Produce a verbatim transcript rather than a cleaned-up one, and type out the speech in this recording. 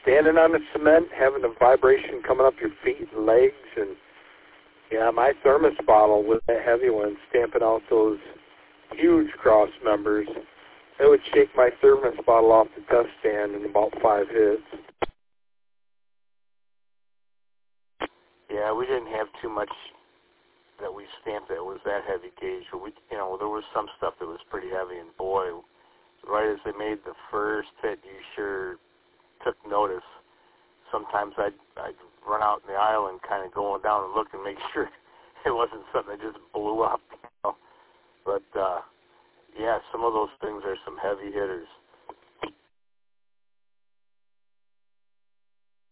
standing on the cement, having the vibration coming up your feet and legs, and yeah, my thermos bottle with that heavy one stamping out those huge cross members, it would shake my thermos bottle off the test stand in about five hits. Yeah, we didn't have too much that we stamped that was that heavy gauge, but we, you know, there was some stuff that was pretty heavy, and boy, right as they made the first hit, you sure took notice. Sometimes I'd, I'd run out in the aisle and kind of go down and look and make sure it wasn't something that just blew up, you know. But, uh, yeah, some of those things are some heavy hitters.